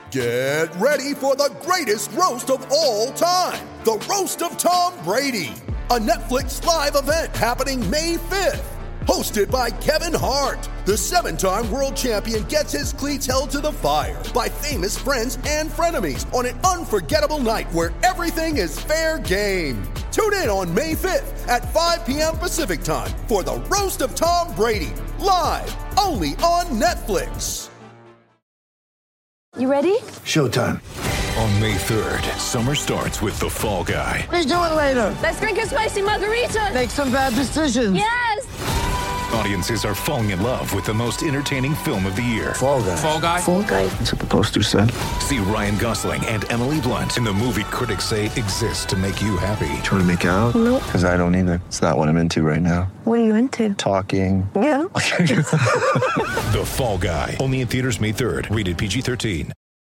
Get ready for the greatest roast of all time, the Roast of Tom Brady, a Netflix live event happening May 5th. Hosted by Kevin Hart, the 7-time world champion gets his cleats held to the fire by famous friends and frenemies on an unforgettable night where everything is fair game. Tune in on May 5th at 5 p.m. Pacific time for the Roast of Tom Brady, live only on Netflix. You ready? Showtime. On May 3rd, summer starts with The Fall Guy. Let's do it later. Let's drink a spicy margarita. Make some bad decisions. Yes! Audiences are falling in love with the most entertaining film of the year. Fall Guy. Fall Guy? Fall guy. That's what the poster said. See Ryan Gosling and Emily Blunt in the movie critics say exists to make you happy. Trying to make it out? Nope. Because I don't either. It's not what I'm into right now. What are you into? Talking. Yeah. The Fall Guy. Only in theaters May 3rd. Rated PG-13.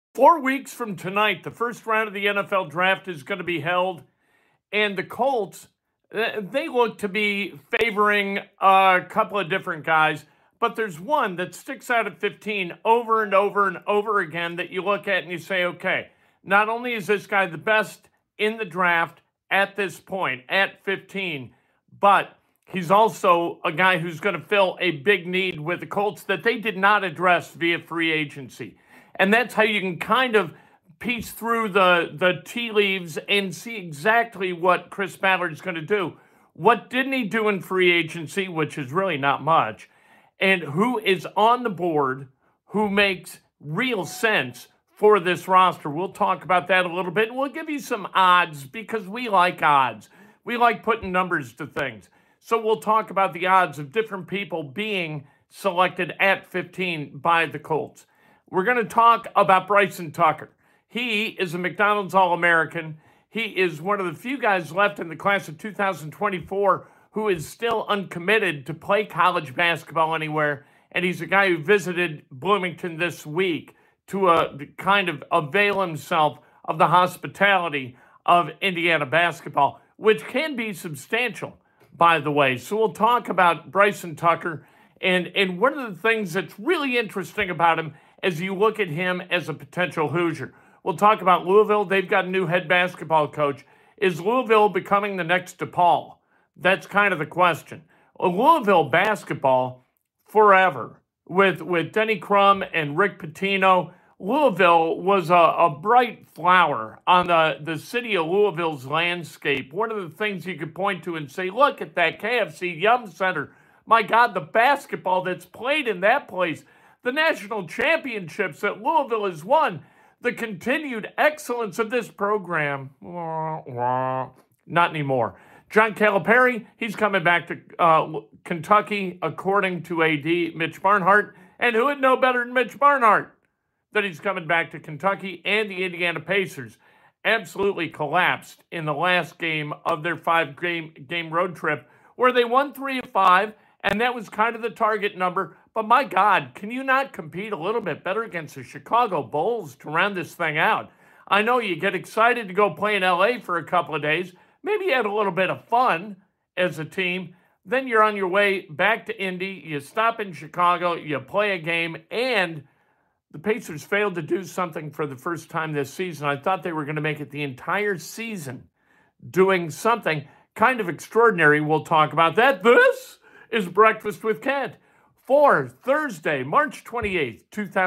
4 weeks from tonight, the first round of the NFL draft is going to be held, and the Colts, they look to be favoring a couple of different guys, but there's one that sticks out at 15 over and over and over again that you look at and you say, okay, not only is this guy the best in the draft at this point, at 15, but he's also a guy who's going to fill a big need with the Colts that they did not address via free agency. And that's how you can kind of piece through the tea leaves and see exactly what Chris Ballard's going to do. What didn't he do in free agency, which is really not much, and who is on the board who makes real sense for this roster. We'll talk about that a little bit, and we'll give you some odds because we like odds. We like putting numbers to things. So we'll talk about the odds of different people being selected at 15 by the Colts. We're going to talk about Bryson Tucker. He is a McDonald's All-American. He is one of the few guys left in the class of 2024 who is still uncommitted to play college basketball anywhere. And he's a guy who visited Bloomington this week to kind of avail himself of the hospitality of Indiana basketball, which can be substantial, by the way. So we'll talk about Bryson Tucker. And one of the things that's really interesting about him as you look at him as a potential Hoosier. We'll talk about Louisville. They've got a new head basketball coach. Is Louisville becoming the next DePaul? That's kind of the question. Louisville basketball, forever, with Denny Crum and Rick Pitino, Louisville was a bright flower on the city of Louisville's landscape. One of the things you could point to and say, look at that KFC Yum Center. My God, the basketball that's played in that place, the national championships that Louisville has won, the continued excellence of this program, not anymore. John Calipari, he's coming back to Kentucky, according to AD Mitch Barnhart. And who would know better than Mitch Barnhart that he's coming back to Kentucky? And the Indiana Pacers absolutely collapsed in the last game of their 5-game road trip, where they won 3 of 5, and that was kind of the target number. But my God, can you not compete a little bit better against the Chicago Bulls to round this thing out? I know you get excited to go play in LA for a couple of days. Maybe you had a little bit of fun as a team. Then you're on your way back to Indy. You stop in Chicago. You play a game. And the Pacers failed to do something for the first time this season. I thought they were going to make it the entire season doing something kind of extraordinary. We'll talk about that. This is Breakfast with Kent for Thursday, March 28th,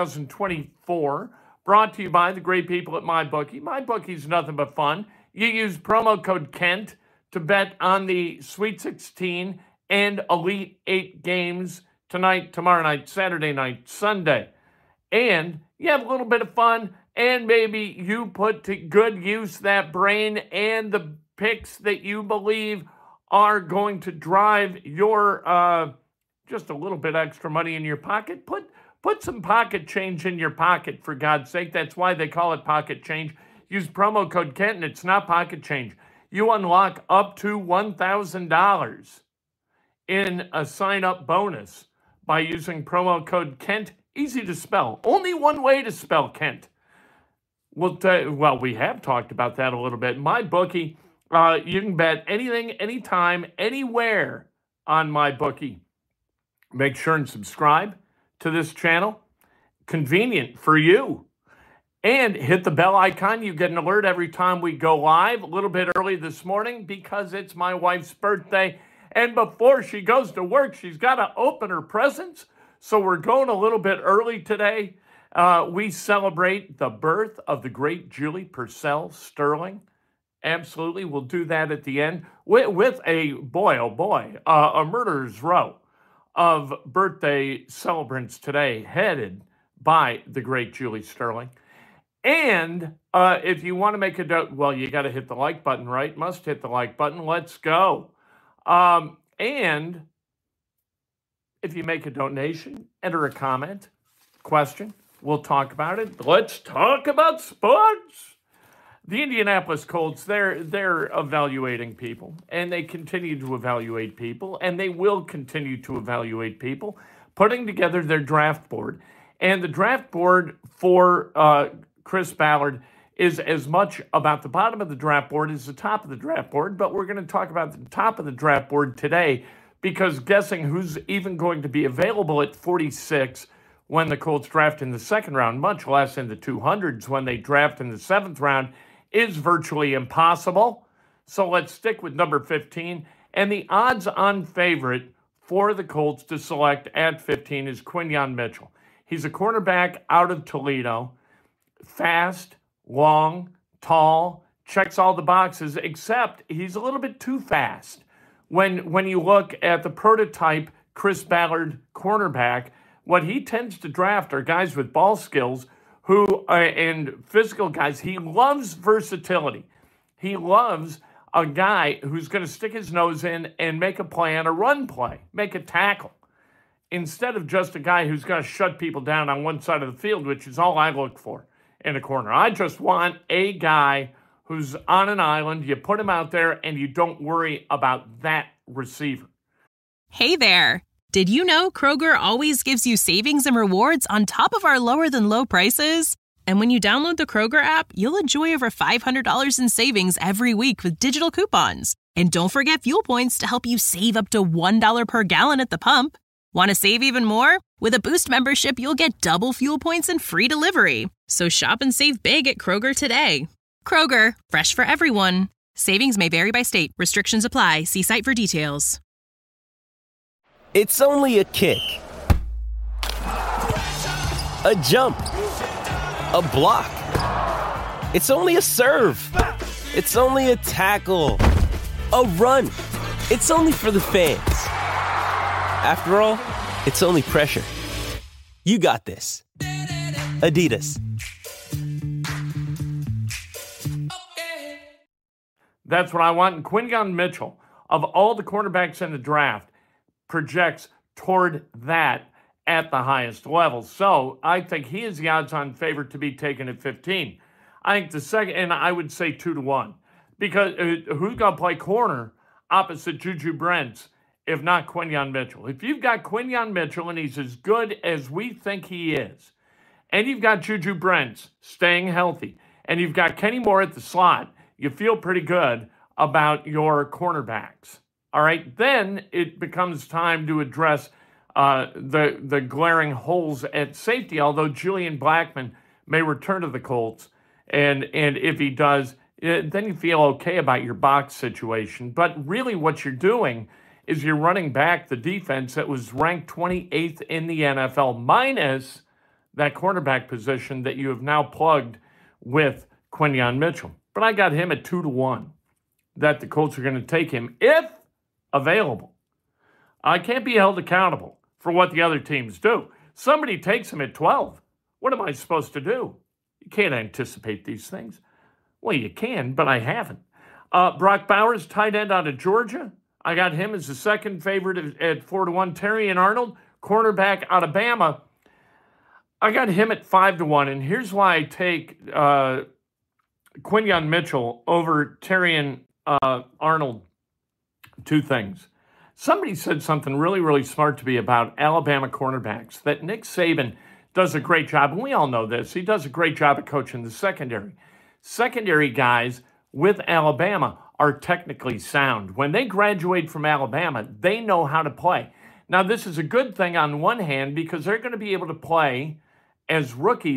2024, brought to you by the great people at MyBookie. MyBookie's nothing but fun. You use promo code Kent to bet on the Sweet 16 and Elite 8 games tonight, tomorrow night, Saturday night, Sunday. And you have a little bit of fun, and maybe you put to good use that brain and the picks that you believe are going to drive your just a little bit extra money in your pocket. Put some pocket change in your pocket, for God's sake. That's why they call it pocket change. Use promo code Kent, and it's not pocket change. You unlock up to $1,000 in a sign-up bonus by using promo code Kent. Easy to spell. Only one way to spell Kent. Well, we have talked about that a little bit. MyBookie, you can bet anything, anytime, anywhere on MyBookie. Make sure and subscribe to this channel. Convenient for you. And hit the bell icon. You get an alert every time we go live, a little bit early this morning because it's my wife's birthday. And before she goes to work, she's got to open her presents. So we're going a little bit early today. We celebrate the birth of the great Julie Purcell Sterling. Absolutely. We'll do that at the end with a, a murderer's row of birthday celebrants today headed by the great Julie Sterling. And if you want to make you got to hit the like button, right? Must hit the like button. Let's go. And if you make a donation, enter a comment, question, we'll talk about it. Let's talk about sports. The Indianapolis Colts, they're evaluating people, and they continue to evaluate people, and they will continue to evaluate people, putting together their draft board. And the draft board for Chris Ballard is as much about the bottom of the draft board as the top of the draft board, but we're going to talk about the top of the draft board today because guessing who's even going to be available at 46 when the Colts draft in the second round, much less in the 200s when they draft in the seventh round, is virtually impossible. So let's stick with number 15. And the odds-on favorite for the Colts to select at 15 is Quinyon Mitchell. He's a cornerback out of Toledo. Fast, long, tall, checks all the boxes, except he's a little bit too fast. When you look at the prototype Chris Ballard cornerback, what he tends to draft are guys with ball skills who and physical guys. He loves versatility. He loves a guy who's going to stick his nose in and make a play on a run play, make a tackle, instead of just a guy who's going to shut people down on one side of the field, which is all I look for in a corner. I just want a guy who's on an island. You put him out there and you don't worry about that receiver. Hey there. Did you know Kroger always gives you savings and rewards on top of our lower than low prices? And when you download the Kroger app, you'll enjoy over $500 in savings every week with digital coupons. And don't forget fuel points to help you save up to $1 per gallon at the pump. Want to save even more? With a Boost membership, you'll get double fuel points and free delivery. So shop and save big at Kroger today. Kroger, fresh for everyone. Savings may vary by state. Restrictions apply. See site for details. It's only a kick, a jump, a block. It's only a serve. It's only a tackle, a run. It's only for the fans. After all, it's only pressure. You got this. Adidas. That's what I want. And Quinyon Mitchell, of all the cornerbacks in the draft, projects toward that at the highest level. So I think he is the odds-on favorite to be taken at 15. I think the second, and I would say 2-1, because who's going to play corner opposite Juju Brents if not Quinyon Mitchell? If you've got Quinyon Mitchell and he's as good as we think he is, and you've got Juju Brents staying healthy, and you've got Kenny Moore at the slot, you feel pretty good about your cornerbacks. All right, then it becomes time to address the glaring holes at safety, although Julian Blackmon may return to the Colts. And if he does, then you feel okay about your box situation. But really what you're doing is you're running back the defense that was ranked 28th in the NFL, minus that cornerback position that you have now plugged with Quinyon Mitchell. But I got him at 2-1, that the Colts are going to take him if available. I can't be held accountable for what the other teams do. Somebody takes him at 12. What am I supposed to do? You can't anticipate these things. Well, you can, but I haven't. Brock Bowers, tight end out of Georgia. I got him as the second favorite at 4-1. Terrion Arnold, cornerback out of Bama. I got him at 5-1, and here's why I take Quinyon Mitchell over Terrion Arnold. Two things. Somebody said something really, really smart to me about Alabama cornerbacks, that Nick Saban does a great job, and we all know this. He does a great job of coaching the secondary. Secondary guys with Alabama are technically sound. When they graduate from Alabama, they know how to play. Now, this is a good thing on one hand because they're going to be able to play as rookies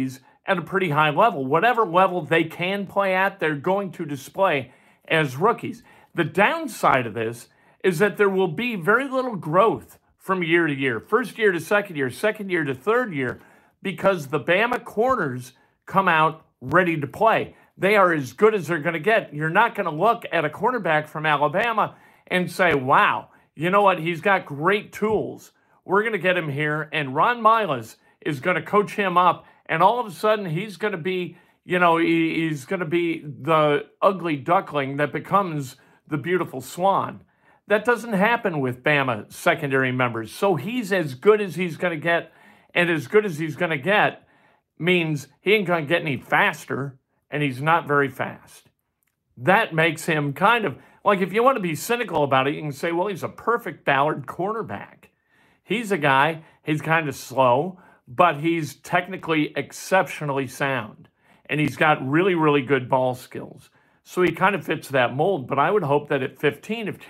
at a pretty high level. Whatever level they can play at, they're going to display as rookies. The downside of this is that there will be very little growth from year to year, first year to second year to third year, because the Bama corners come out ready to play. They are as good as they're going to get. You're not going to look at a cornerback from Alabama and say, wow, you know what? He's got great tools. We're going to get him here, and Ron Miles is going to coach him up, and all of a sudden he's going to be, he's going to be the ugly duckling that becomes the beautiful swan. That doesn't happen with Bama secondary members. So he's as good as he's going to get, and as good as he's going to get means he ain't going to get any faster, and he's not very fast. That makes him kind of, like, if you want to be cynical about it, you can say, well, he's a perfect Ballard cornerback. He's a guy, he's kind of slow, but he's technically exceptionally sound, and he's got really, really good ball skills. So he kind of fits that mold, but I would hope that at 15, if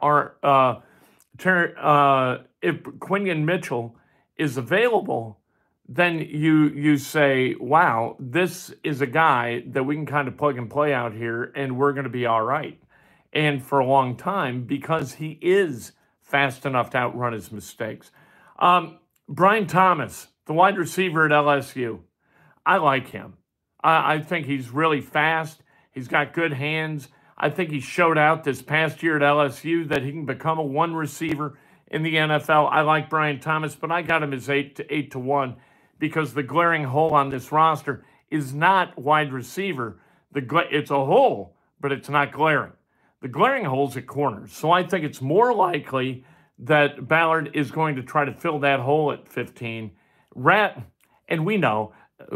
if Quinion Mitchell is available, then you say, wow, this is a guy that we can kind of plug and play out here, and we're going to be all right. And for a long time, because he is fast enough to outrun his mistakes. Brian Thomas, the wide receiver at LSU, I like him. I think he's really fast. He's got good hands. I think he showed out this past year at LSU that he can become a one receiver in the NFL. I like Brian Thomas, but I got him as 8-1 because the glaring hole on this roster is not wide receiver. It's a hole, but it's not glaring. The glaring hole's at corners. So I think it's more likely that Ballard is going to try to fill that hole at 15. And we know,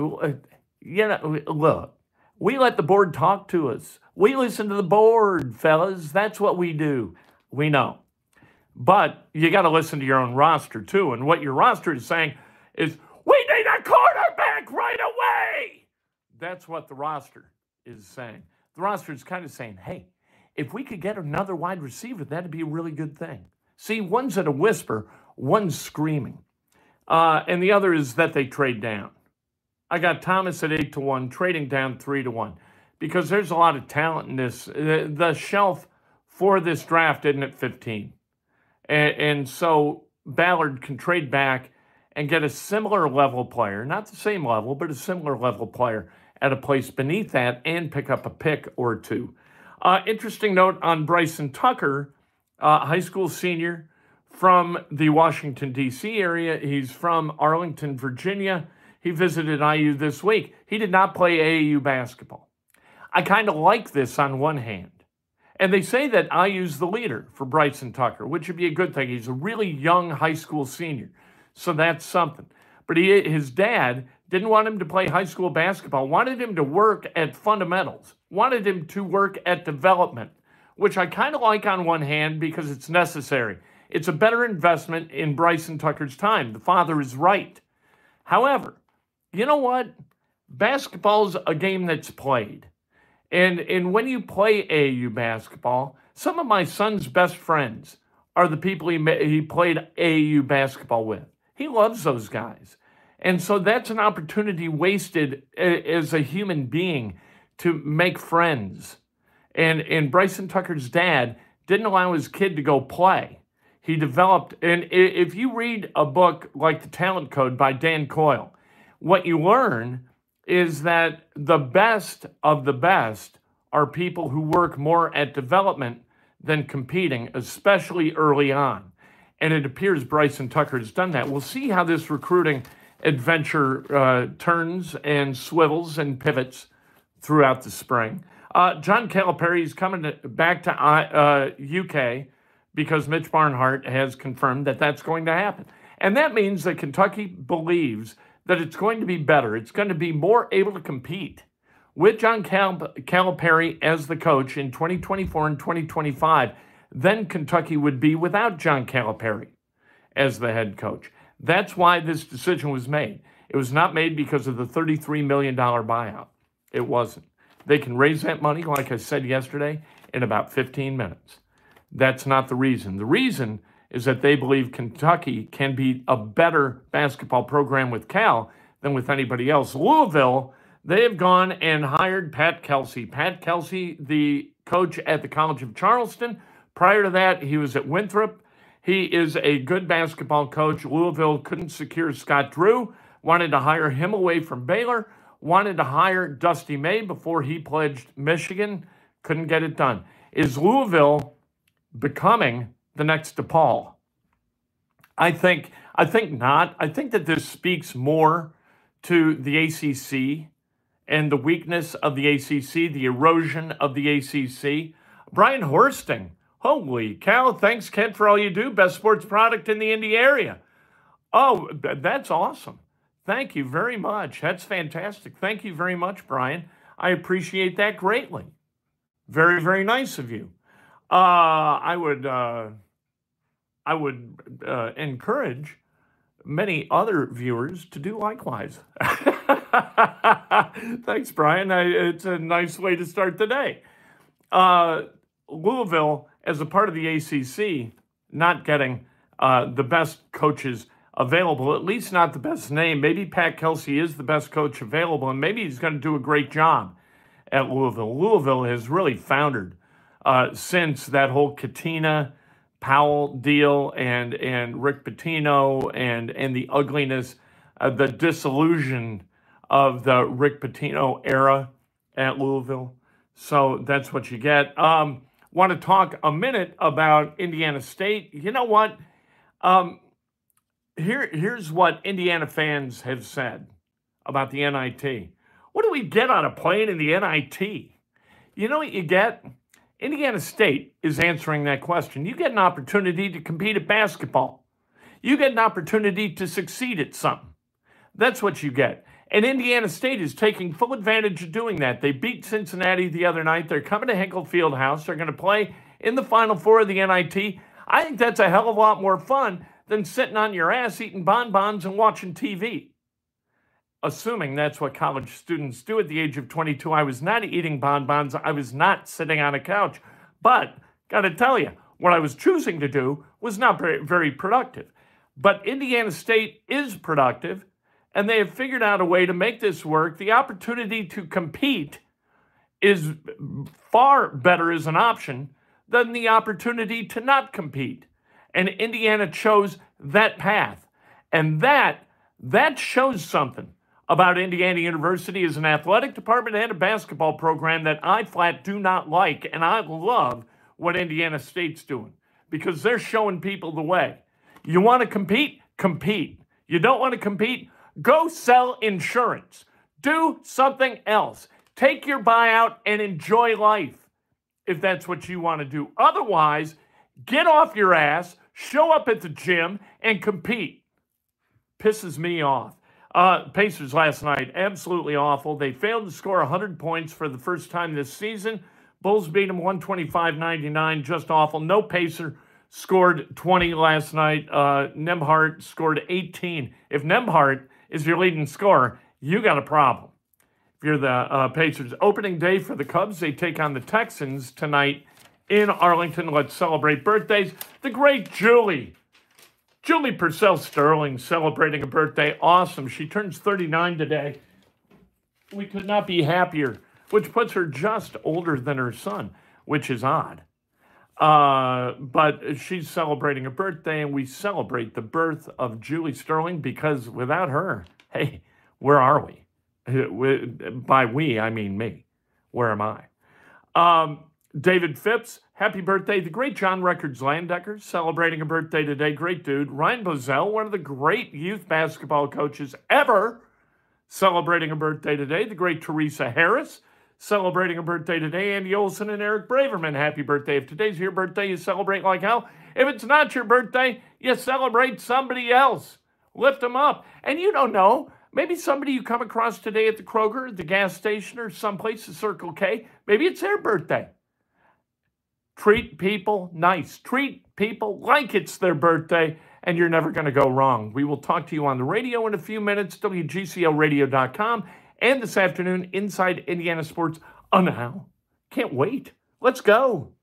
look, we let the board talk to us. We listen to the board, fellas. That's what we do. We know. But you got to listen to your own roster, too. And what your roster is saying is, we need a quarterback right away. That's what the roster is saying. The roster is kind of saying, hey, if we could get another wide receiver, that'd be a really good thing. See, one's at a whisper, one's screaming. And the other is that they trade down. I got Thomas at 8-1, trading down 3-1, because there's a lot of talent in this. The shelf for this draft isn't at 15. And so Ballard can trade back and get a similar level player, not the same level, but a similar level player at a place beneath that and pick up a pick or two. Interesting note on Bryson Tucker, high school senior from the Washington, D.C. area. He's from Arlington, Virginia. He visited IU this week. He did not play AAU basketball. I kind of like this on one hand. And they say that IU's the leader for Bryson Tucker, which would be a good thing. He's a really young high school senior. So that's something. But his dad didn't want him to play high school basketball, wanted him to work at fundamentals, wanted him to work at development, which I kind of like on one hand because it's necessary. It's a better investment in Bryson Tucker's time. The father is right. However, you know what? Basketball's a game that's played. And when you play AAU basketball, some of my son's best friends are the people he played AAU basketball with. He loves those guys. And so that's an opportunity wasted as a human being to make friends. And Bryson Tucker's dad didn't allow his kid to go play. He developed, and if you read a book like The Talent Code by Dan Coyle, what you learn is that the best of the best are people who work more at development than competing, especially early on. And it appears Bryson Tucker has done that. We'll see how this recruiting adventure turns and swivels and pivots throughout the spring. John Calipari is coming back to UK because Mitch Barnhart has confirmed that that's going to happen. And that means that Kentucky believes that it's going to be better. It's going to be more able to compete with John Calipari as the coach in 2024 and 2025 than Kentucky would be without John Calipari as the head coach. That's why this decision was made. It was not made because of the $33 million buyout. It wasn't. They can raise that money, like I said yesterday, in about 15 minutes. That's not the reason. The reason is that they believe Kentucky can be a better basketball program with Cal than with anybody else. Louisville, they have gone and hired Pat Kelsey. Pat Kelsey, the coach at the College of Charleston. Prior to that, he was at Winthrop. He is a good basketball coach. Louisville couldn't secure Scott Drew, wanted to hire him away from Baylor, wanted to hire Dusty May before he pledged Michigan, couldn't get it done. Is Louisville becoming the next DePaul? I think not. I think that this speaks more to the ACC and the weakness of the ACC, the erosion of the ACC. Brian Horsting, holy cow, thanks, Kent, for all you do. Best sports product in the Indy area. Oh, that's awesome. Thank you very much. That's fantastic. Thank you very much, Brian. I appreciate that greatly. Very, very nice of you. I would encourage many other viewers to do likewise. Thanks, Brian. It's a nice way to start the day. Louisville, as a part of the ACC, not getting the best coaches available, at least not the best name. Maybe Pat Kelsey is the best coach available, and maybe he's going to do a great job at Louisville. Louisville has really foundered since that whole Katina Powell deal and Rick Pitino and the ugliness, the disillusion of the Rick Pitino era at Louisville. So that's what you get. Want to talk a minute about Indiana State. You know what? Here's what Indiana fans have said about the NIT. What do we get on a plane in the NIT? You know what you get? Indiana State is answering that question. You get an opportunity to compete at basketball. You get an opportunity to succeed at something. That's what you get. And Indiana State is taking full advantage of doing that. They beat Cincinnati the other night. They're coming to Hinkle Fieldhouse. They're going to play in the Final Four of the NIT. I think that's a hell of a lot more fun than sitting on your ass eating bonbons and watching TV. Assuming that's what college students do at the age of 22. I was not eating bonbons. I was not sitting on a couch. But, got to tell you, what I was choosing to do was not very, very productive. But Indiana State is productive, and they have figured out a way to make this work. The opportunity to compete is far better as an option than the opportunity to not compete. And Indiana chose that path. And that shows something about Indiana University as an athletic department and a basketball program that I flat do not like. And I love what Indiana State's doing because they're showing people the way. You want to compete? Compete. You don't want to compete? Go sell insurance. Do something else. Take your buyout and enjoy life if that's what you want to do. Otherwise, get off your ass, show up at the gym, and compete. Pisses me off. Pacers last night, absolutely awful. They failed to score 100 points for the first time this season. Bulls beat them 125-99, just awful. No Pacer scored 20 last night. Nembhard scored 18. If Nembhard is your leading scorer, you got a problem. If you're the Pacers. Opening day for the Cubs, they take on the Texans tonight in Arlington. Let's celebrate birthdays. The great Julie Purcell Sterling celebrating a birthday. Awesome. She turns 39 today. We could not be happier, which puts her just older than her son, which is odd. But she's celebrating a birthday, and we celebrate the birth of Julie Sterling because without her, hey, where are we? By we, I mean me. Where am I? David Phipps, happy birthday. The great John Records Landecker celebrating a birthday today. Great dude. Ryan Bozell, one of the great youth basketball coaches ever, celebrating a birthday today. The great Teresa Harris celebrating a birthday today. Andy Olson and Eric Braverman, happy birthday. If today's your birthday, you celebrate like hell. If it's not your birthday, you celebrate somebody else. Lift them up. And you don't know, maybe somebody you come across today at the Kroger, the gas station, or someplace, the Circle K, maybe it's their birthday. Treat people nice. Treat people like it's their birthday, and you're never going to go wrong. We will talk to you on the radio in a few minutes, WGCLradio.com, and this afternoon, Inside Indiana Sports. Oh, now. Can't wait. Let's go.